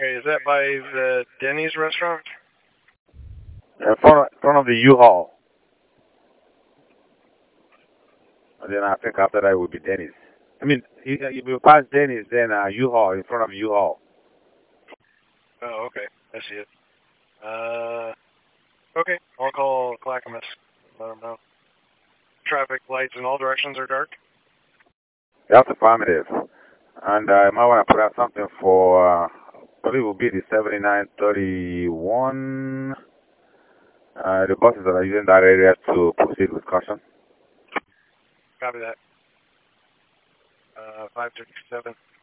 Okay, is that by the Denny's restaurant? In front of the U-Haul. And then I think after that would be Denny's. I mean, if you pass Denny's, then U-Haul, in front of U-Haul. Oh, okay. I see it. Okay. I'll call Clackamas. Let them know. Traffic lights in all directions are dark. That's affirmative. And I might want to put out something for, I believe it will be the 7931. The buses that are using that area to proceed with caution. Copy that. 537.